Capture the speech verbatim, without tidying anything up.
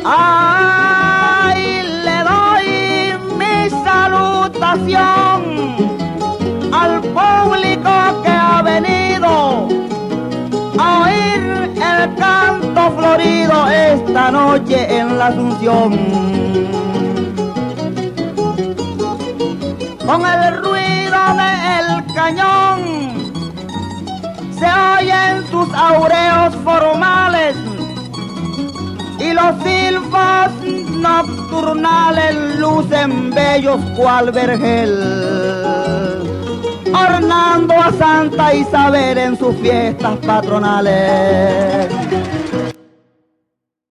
Ay, le doy mi salutación al público que ha venido a oír el canto florido esta noche en la Asunción. Con el ruido del cañón se oyen sus aureos formales y los silfos nocturnales lucen bellos cual vergel, ornando a Santa Isabel en sus fiestas patronales.